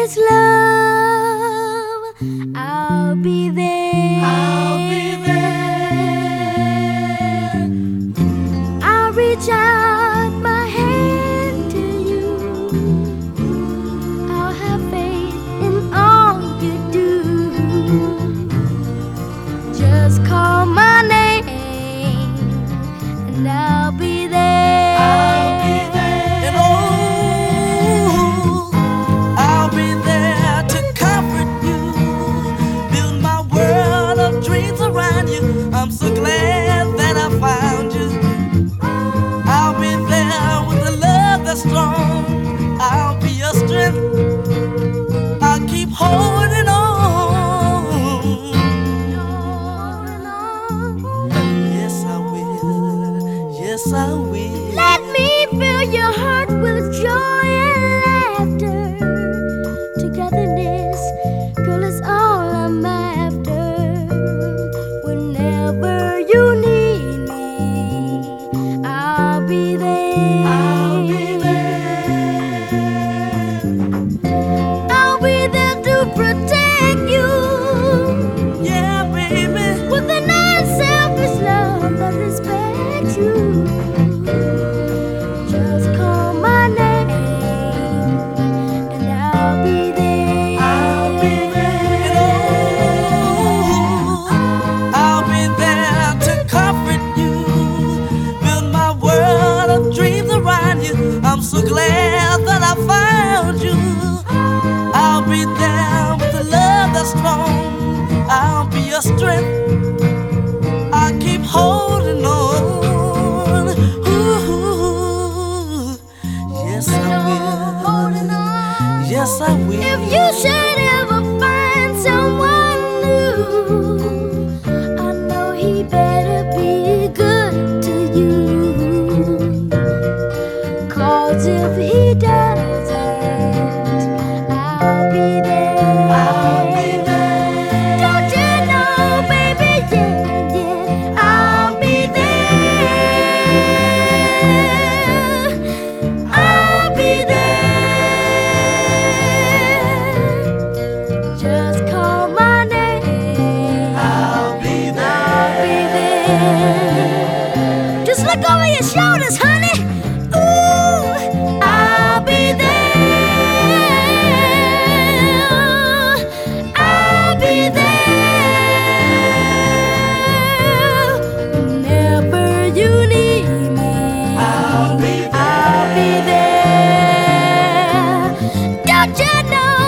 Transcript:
selfish love, I'll be there. I'll be there. I'll reach out my hand to you. I'll have faith in all you do. Just call my name and I'll be there. I'll be there. And oh, I'll be there to comfort you, build my world of dreams around you. I'm so glad that I found you. I'll be there with a love that's strong. I'll be your strength. I'll keep holding on. Yes, I will. Yes, I will. Let me fill your heart with joy and laughter. Togetherness, girl, is all I'm after. Whenever you need me, I'll be there. I'll be there. I'll be there to protect you Yeah, baby. with an unselfish love that respects you. Just call my name and I'll be there. I'll be there. I'll be there to comfort you, build my world of dreams around you. I'm so glad that I found you. I'll be there with a love that's strong. I'll be your strength. I'll keep holding on. Ooh, yes, I Holding will. on. Yes, I will. If you should ever find someone new, I know he better be good to you. 'Cause if he doesn't, I'll be there. I'll be there. Don't you know, baby, yeah, yeah, I'll be there. I'll be there. Just call my name. I'll be I'll be there. Just look over your shoulders, honey. Ooh, I'll be there. I'll be there. Whenever you need me, I'll be I'll be there. Don't you know?